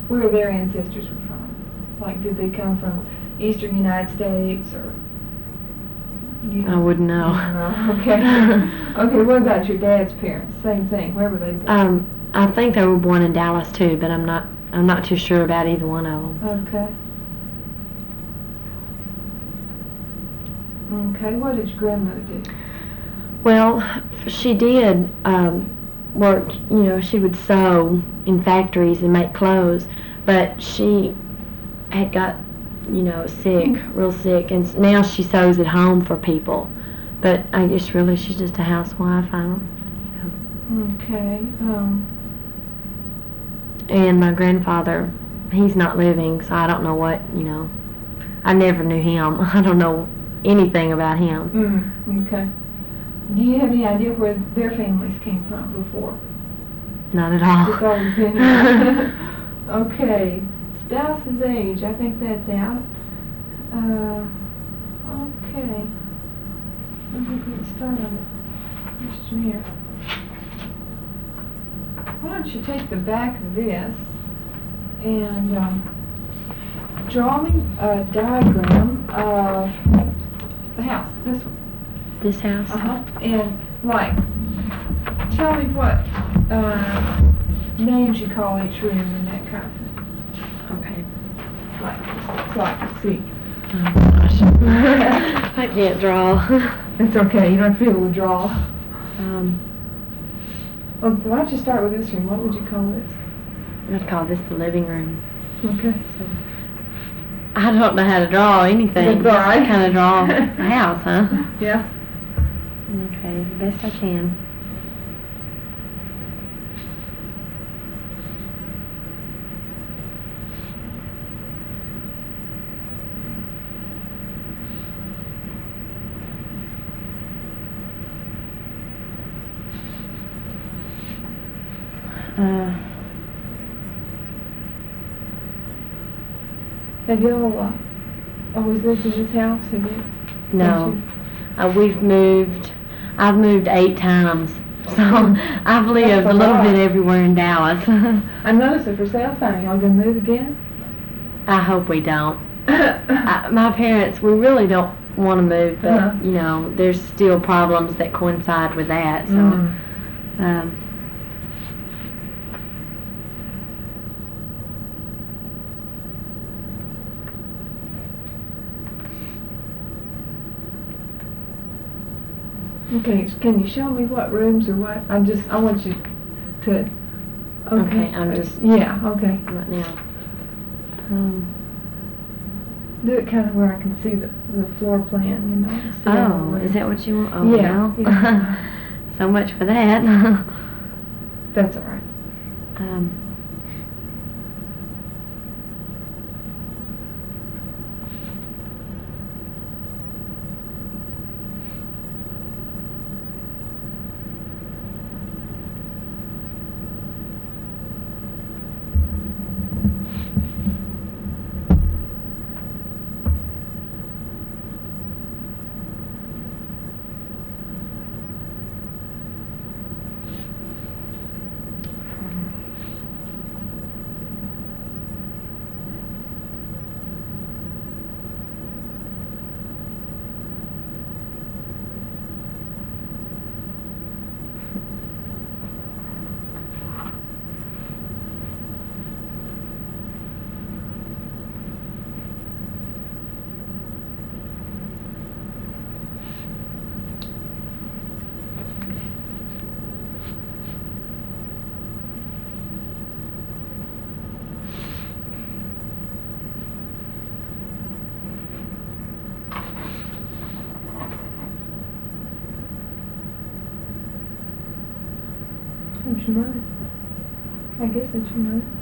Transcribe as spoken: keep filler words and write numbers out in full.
where their ancestors were from. Like, did they come from eastern United States or? You, I wouldn't know. No. Okay. Okay. What about your dad's parents? Same thing. Where were they born? Um, I think they were born in Dallas too, but I'm not. I'm not too sure about either one of them. Okay. Okay. What did your grandmother do? Well, she did um, work. You know, she would sew in factories and make clothes, but she had got, you know, sick, real sick, and now she sews at home for people. But I guess really she's just a housewife. I don't, you know. Okay. Um. And my grandfather, he's not living, so I don't know what, you know. I never knew him. I don't know anything about him. Mm, okay. Do you have any idea where their families came from before? Not at all. Just all your opinion. Okay. Spouse's age, I think that's out. Uh, okay. I think we can start on the questionnaire. Why don't you take the back of this and um, draw me a diagram of the house, this one. This house? Uh-huh. And, like, tell me what uh, names you call each room and that kind of thing. Okay. Like, so I can see. Oh gosh. I can't draw. It's okay, you don't have to be able to draw. Um, Well, why don't you start with this room? What would you call this? I'd call this the living room. Okay. So, I don't know how to draw anything. That's all right. Kind of draw a house, huh? Yeah. Okay, the best I can. Uh, Have you all uh, always lived in this house? Have you? no. Uh, we've moved, I've moved eight times. So I've lived That's a a little lot. bit everywhere in Dallas. I noticed a for sale sign. Y'all gonna move again? I hope we don't. I, my parents, we really don't want to move, but Uh-huh. you know, there's still problems that coincide with that. So, Mm. um, Okay, can you show me what rooms or what? I just, I want you to. Okay, Okay, I'm just- Yeah, okay. right now. Um, Do it kind of where I can see the, the floor plan, you know. see all the oh, is rooms. that what you want? Oh, Yeah, well. yeah. So much for that. That's all right. um, Who's your mother? I guess it's your mother.